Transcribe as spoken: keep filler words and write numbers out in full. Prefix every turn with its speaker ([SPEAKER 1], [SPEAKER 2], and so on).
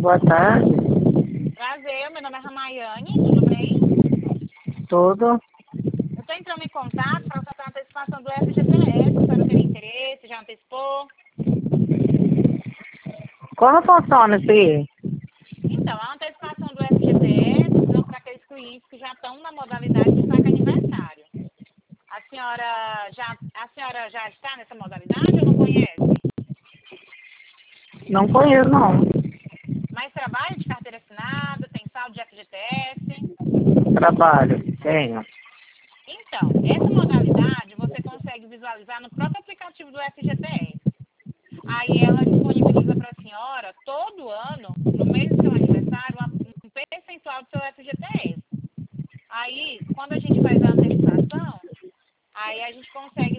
[SPEAKER 1] boa tarde.
[SPEAKER 2] Prazer, meu nome é Ramayane, tudo bem?
[SPEAKER 1] Tudo.
[SPEAKER 2] Eu estou entrando em contato para fazer a antecipação do F G T S, a senhora tem interesse, já antecipou?
[SPEAKER 1] Como funciona isso aí?
[SPEAKER 2] Então, a antecipação do F G T S são para aqueles clientes que já estão na modalidade de saque aniversário. A senhora já, a senhora já está nessa modalidade ou não conhece?
[SPEAKER 1] Não conheço, não.
[SPEAKER 2] Mas trabalha de carteira assinada, tem saldo de F G T S?
[SPEAKER 1] Trabalho. Tenho.
[SPEAKER 2] Então, essa modalidade você consegue visualizar no próprio aplicativo do F G T S. Aí ela disponibiliza para a senhora, todo ano, no mês do seu aniversário, um percentual do seu F G T S. Aí, quando a gente faz a antecipação, aí a gente consegue